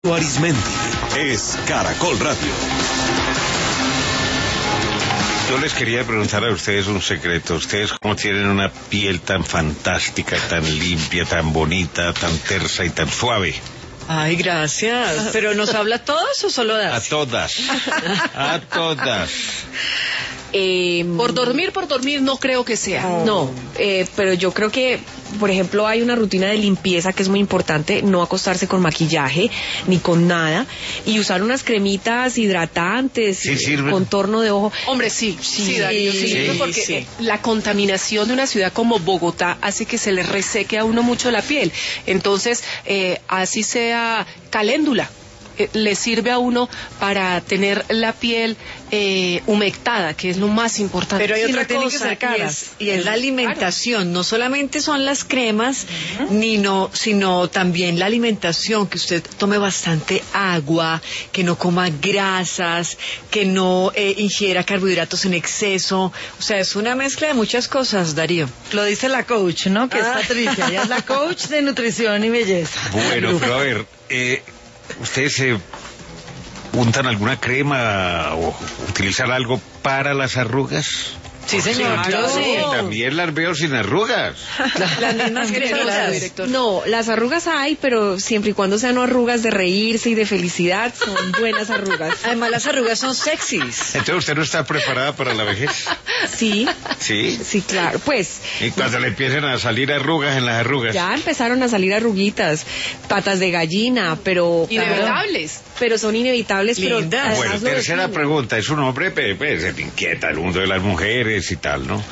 Arismendi es Caracol Radio. Yo les quería preguntar a ustedes un secreto. Ustedes cómo tienen una piel tan fantástica, tan limpia, tan bonita, tan tersa y tan suave. Ay, gracias. ¿Pero nos habla a todos o solo das? A todas. A todas. Por dormir no creo que sea. No, pero yo creo que, por ejemplo, hay una rutina de limpieza que es muy importante, no acostarse con maquillaje ni con nada, y usar unas cremitas hidratantes, ¿Sí sirven? contorno de ojo. Hombre, sí, Darío, sí, sí, porque sí. la contaminación de una ciudad como Bogotá hace que se le reseque a uno mucho la piel. Entonces, así sea caléndula, le sirve a uno para tener la piel humectada, que es lo más importante. pero hay Sí, otra no tienen que cosa, ser caras. y es la alimentación. No solamente son las cremas, sino también la alimentación, que usted tome bastante agua, que no coma grasas, que no ingiera carbohidratos en exceso. O sea, es una mezcla de muchas cosas, Darío. Lo dice la coach, ¿no? Que es Patricia, ella es la coach de nutrición y belleza. Bueno, pero a ver, ¿ustedes se untan alguna crema o utilizan algo para las arrugas? Sí, señor. Claro. Sí, también las veo sin arrugas. Las mismas Claro, cremitas. director. No, las arrugas hay, pero siempre y cuando sean arrugas de reírse y de felicidad, son buenas arrugas. Además, las arrugas son sexys. Entonces, ¿usted no está preparada para la vejez? Sí, Sí. sí, claro. Pues Y cuando le empiecen a salir arrugas en las arrugas. ya empezaron a salir arruguitas, patas de gallina, pero Inevitables. pero son inevitables. Lindas. Pero además Bueno, lo tercera definen. pregunta. Es un hombre, se le inquieta el mundo de las mujeres y tal, ¿no?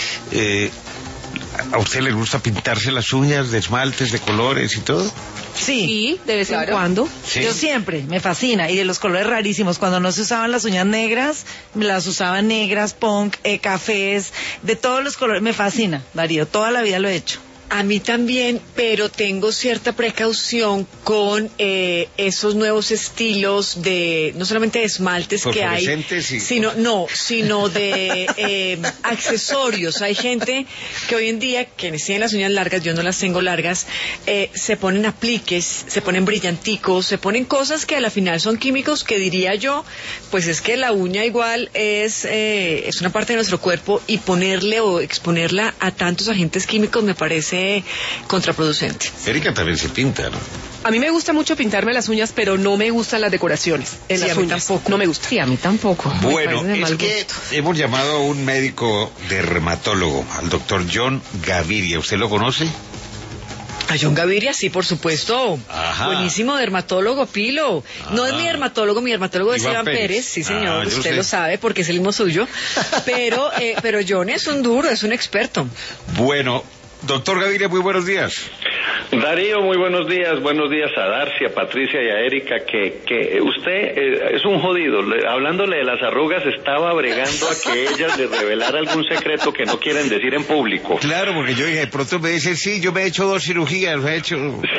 ¿A usted le gusta pintarse las uñas de esmaltes, de colores y todo? Sí. Sí, de vez en Claro. cuando. Sí. Yo siempre, me fascina. Y de los colores rarísimos. Cuando no se usaban las uñas negras, me las usaba negras, punk, cafés, de todos los colores. Me fascina, Darío. Toda la vida lo he hecho. A mí también, pero tengo cierta precaución con esos nuevos estilos de, no solamente de esmaltes que hay, Fosforescentes y- sino de accesorios. Hay gente que hoy en día, quienes tienen las uñas largas, yo no las tengo largas, se ponen apliques, se ponen brillanticos, se ponen cosas que a la final son químicos, que diría yo, pues es que la uña igual es una parte de nuestro cuerpo, y ponerle o exponerla a tantos agentes químicos me parece contraproducente. Erika también se pinta, ¿no? A mí me gusta mucho pintarme las uñas, pero no me gustan las decoraciones en Sí, las a mí uñas. tampoco. No me gusta. Sí, a mí tampoco. Me Bueno, parece de es mal que gusto. hemos llamado a un médico dermatólogo, al doctor John Gaviria. ¿Usted lo conoce? A John Gaviria, sí, por supuesto. Ajá. Buenísimo dermatólogo, Pilo. No es mi dermatólogo es Iván Iván Pérez. Pérez, sí señor, Ah, yo usted sé. lo sabe porque es el mismo suyo. Pero John es un duro, es un experto. Bueno, doctor Gaviria, muy buenos días. Darío, muy buenos días a Darcy, a Patricia y a Erika, que usted es un jodido. Hablándole de las arrugas, estaba bregando a que ellas le revelara algún secreto que no quieren decir en público. Claro, porque yo dije, de pronto me dice, sí, yo me he hecho 2 cirugías, me he hecho...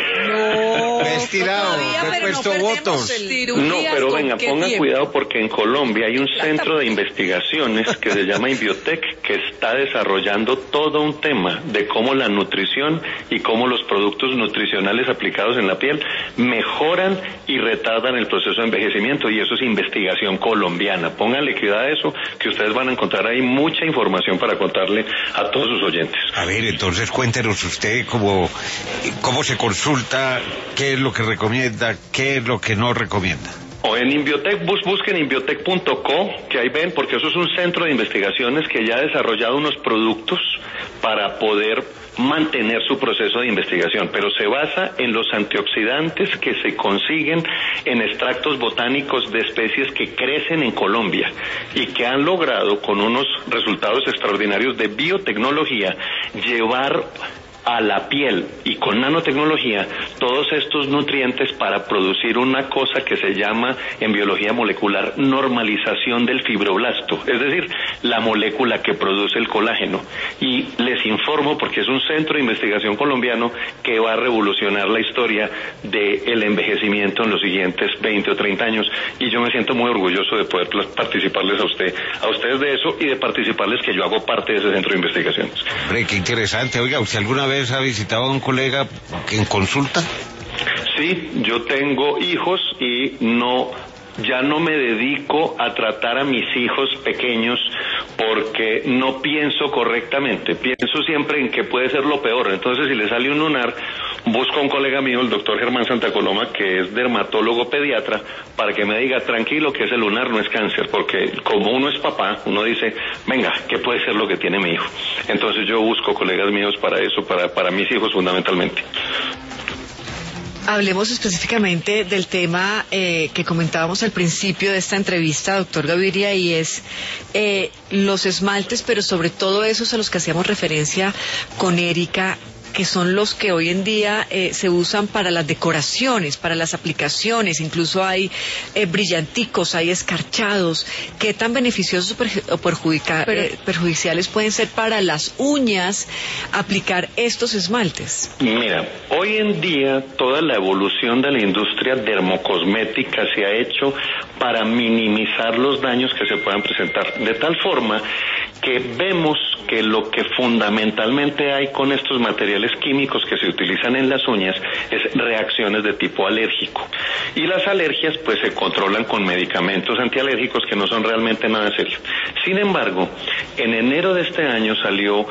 me he estirado, todavía, me he pero no puesto perdemos botox. No, pero venga, pongan cuidado porque en Colombia hay un centro de investigaciones que se llama Inbiotech, que está desarrollando todo un tema de cómo la nutrición y cómo los productos nutricionales aplicados en la piel mejoran y retardan el proceso de envejecimiento, y eso es investigación colombiana. Pónganle cuidado a eso, que ustedes van a encontrar ahí mucha información para contarle a todos sus oyentes. A ver, entonces cuéntenos usted cómo se consulta, qué es lo que recomienda, qué es lo que no recomienda. O en Inbiotech, busquen inbiotech.co, que ahí ven, porque eso es un centro de investigaciones que ya ha desarrollado unos productos para poder mantener su proceso de investigación, pero se basa en los antioxidantes que se consiguen en extractos botánicos de especies que crecen en Colombia y que han logrado, con unos resultados extraordinarios de biotecnología, llevar a la piel y con nanotecnología todos estos nutrientes para producir una cosa que se llama en biología molecular normalización del fibroblasto, es decir, la molécula que produce el colágeno. Y les informo, porque es un centro de investigación colombiano que va a revolucionar la historia del envejecimiento en los siguientes 20 o 30 años, y yo me siento muy orgulloso de poder participarles a ustedes de eso, y de participarles que yo hago parte de ese centro de investigaciones. Hombre, qué interesante. Oiga, ¿usted alguna vez ha visitado a un colega en consulta? Sí, yo tengo hijos y ya no me dedico a tratar a mis hijos pequeños porque no pienso correctamente, pienso siempre en que puede ser lo peor. Entonces, si le sale un lunar, busco a un colega mío, el doctor Germán Santa Coloma, que es dermatólogo pediatra, para que me diga, tranquilo, que ese lunar no es cáncer, porque como uno es papá, uno dice, venga, ¿qué puede ser lo que tiene mi hijo? Entonces yo busco colegas míos para eso, para mis hijos fundamentalmente. Hablemos específicamente del tema que comentábamos al principio de esta entrevista, doctor Gaviria, y es los esmaltes, pero sobre todo esos a los que hacíamos referencia con Erika, que son los que hoy en día se usan para las decoraciones, para las aplicaciones, incluso hay brillanticos, hay escarchados. ¿Qué tan beneficiosos o perjudiciales pueden ser para las uñas aplicar estos esmaltes? Mira, hoy en día toda la evolución de la industria dermocosmética se ha hecho para minimizar los daños que se puedan presentar, de tal forma que vemos que lo que fundamentalmente hay con estos materiales químicos que se utilizan en las uñas es reacciones de tipo alérgico. Y las alergias pues se controlan con medicamentos antialérgicos que no son realmente nada serio. Sin embargo, en enero de este año salió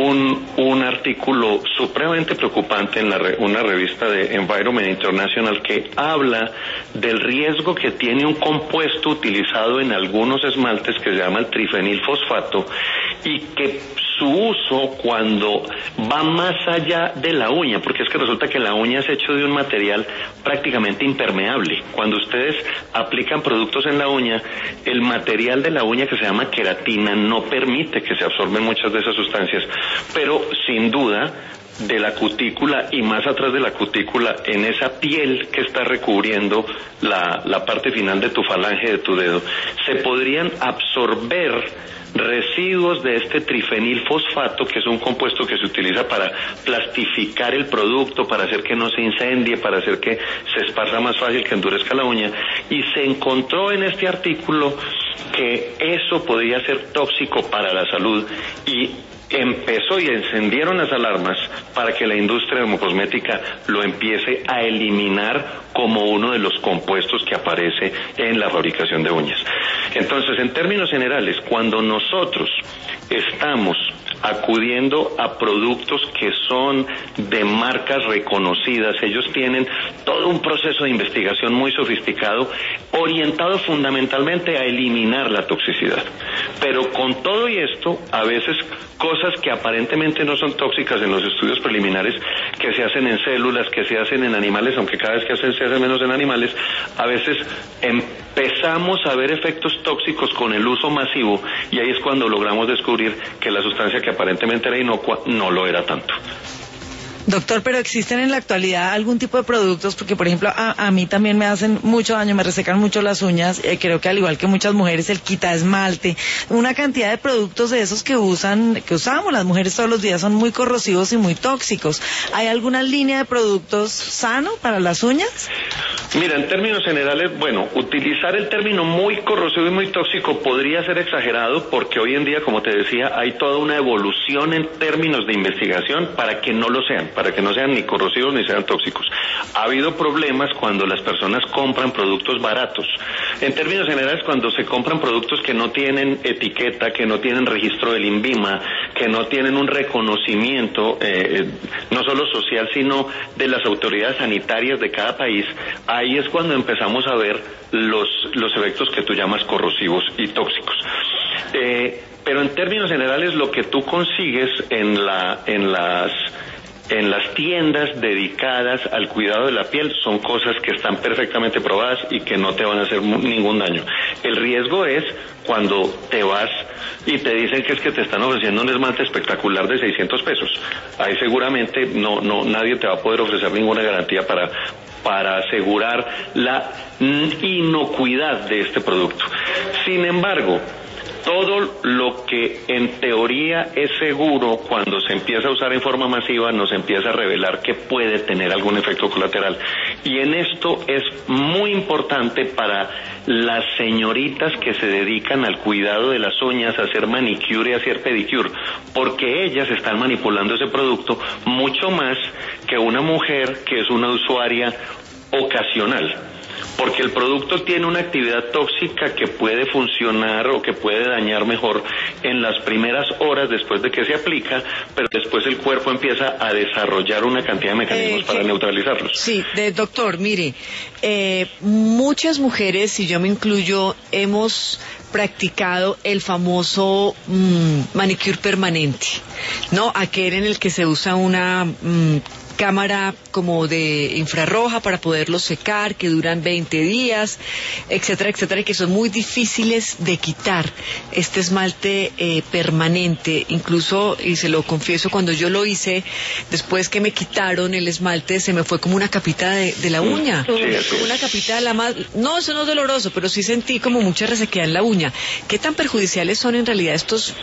un artículo supremamente preocupante en una revista de Environment International que habla del riesgo que tiene un compuesto utilizado en algunos esmaltes que se llama el trifenilfosfato, y que su uso cuando va más allá de la uña, porque es que resulta que la uña es hecho de un material prácticamente impermeable. Cuando ustedes aplican productos en la uña, el material de la uña, que se llama queratina, no permite que se absorben muchas de esas sustancias, pero sin duda de la cutícula y más atrás de la cutícula, en esa piel que está recubriendo la parte final de tu falange, de tu dedo, se podrían absorber residuos de este trifenilfosfato, que es un compuesto que se utiliza para plastificar el producto, para hacer que no se incendie, para hacer que se esparza más fácil, que endurezca la uña, y se encontró en este artículo que eso podría ser tóxico para la salud, y empezó y encendieron las alarmas para que la industria dermocosmética lo empiece a eliminar como uno de los compuestos que aparece en la fabricación de uñas. Entonces, en términos generales, cuando nosotros estamos acudiendo a productos que son de marcas reconocidas, ellos tienen todo un proceso de investigación muy sofisticado, orientado fundamentalmente a eliminar la toxicidad. Pero con todo y esto, a veces cosas que aparentemente no son tóxicas en los estudios preliminares, que se hacen en células, que se hacen en animales, aunque cada vez que se hace menos en animales, a veces empezamos a ver efectos tóxicos con el uso masivo, y ahí es cuando logramos descubrir que la sustancia que aparentemente era inocua no lo era tanto. Doctor, pero ¿existen en la actualidad algún tipo de productos? Porque, por ejemplo, a mí también me hacen mucho daño, me resecan mucho las uñas, creo que al igual que muchas mujeres, el quita esmalte, una cantidad de productos de esos que usamos las mujeres todos los días son muy corrosivos y muy tóxicos. ¿Hay alguna línea de productos sano para las uñas? Mira, en términos generales, bueno, utilizar el término muy corrosivo y muy tóxico podría ser exagerado, porque hoy en día, como te decía, hay toda una evolución en términos de investigación para que no lo sean, para que no sean ni corrosivos ni sean tóxicos. Ha habido problemas cuando las personas compran productos baratos. En términos generales, cuando se compran productos que no tienen etiqueta, que no tienen registro del INVIMA, que no tienen un reconocimiento, no solo social, sino de las autoridades sanitarias de cada país, ahí es cuando empezamos a ver los efectos que tú llamas corrosivos y tóxicos. Pero en términos generales, lo que tú consigues en las tiendas dedicadas al cuidado de la piel son cosas que están perfectamente probadas y que no te van a hacer ningún daño. El riesgo es cuando te vas y te dicen que es que te están ofreciendo un esmalte espectacular de 600 pesos. Ahí seguramente nadie te va a poder ofrecer ninguna garantía para asegurar la inocuidad de este producto. Sin embargo, todo lo que en teoría es seguro, cuando se empieza a usar en forma masiva, nos empieza a revelar que puede tener algún efecto colateral. Y en esto es muy importante para las señoritas que se dedican al cuidado de las uñas, a hacer manicure y a hacer pedicure, porque ellas están manipulando ese producto mucho más que una mujer que es una usuaria ocasional, porque el producto tiene una actividad tóxica que puede funcionar o que puede dañar mejor en las primeras horas después de que se aplica, pero después el cuerpo empieza a desarrollar una cantidad de mecanismos para neutralizarlos. Sí, doctor, mire, muchas mujeres, y yo me incluyo, hemos practicado el famoso manicure permanente, ¿no? Aquel en el que se usa una cámara como de infrarroja para poderlos secar, que duran 20 días, etcétera, etcétera, y que son muy difíciles de quitar, este esmalte permanente. Incluso, y se lo confieso, cuando yo lo hice, después que me quitaron el esmalte, se me fue como una capita de la uña, como una capita de la más... No, eso no es doloroso, pero sí sentí como mucha resequedad en la uña. ¿Qué tan perjudiciales son en realidad estos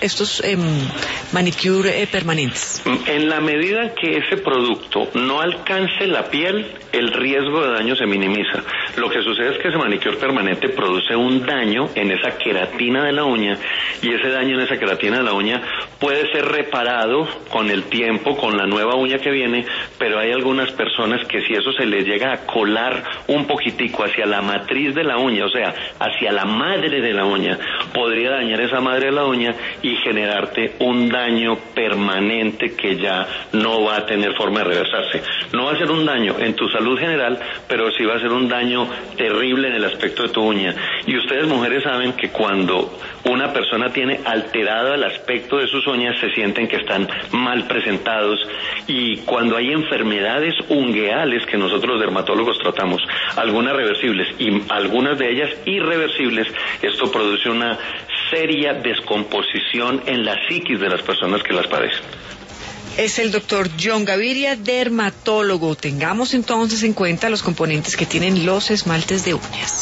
manicure permanentes? En la medida que ese producto no alcance la piel, el riesgo de daño se minimiza. Lo que sucede es que ese manicure permanente produce un daño en esa queratina de la uña, y ese daño en esa queratina de la uña puede ser reparado con el tiempo, con la nueva uña que viene, pero hay algunas personas que si eso se les llega a colar un poquitico hacia la matriz de la uña, o sea, hacia la madre de la uña, podría dañar esa madre de la uña y generarte un daño permanente que ya no va a tener forma de reversarse. No va a ser un daño en tu salud general, pero sí va a ser un daño terrible en el aspecto de tu uña. Y ustedes, mujeres, saben que cuando una persona tiene alterado el aspecto de sus uñas, se sienten que están mal presentados, y cuando hay enfermedades ungueales que nosotros los dermatólogos tratamos, algunas reversibles y algunas de ellas irreversibles, esto produce una seria descomposición en la psiquis de las personas que las padecen. Es el doctor John Gaviria, dermatólogo. Tengamos entonces en cuenta los componentes que tienen los esmaltes de uñas.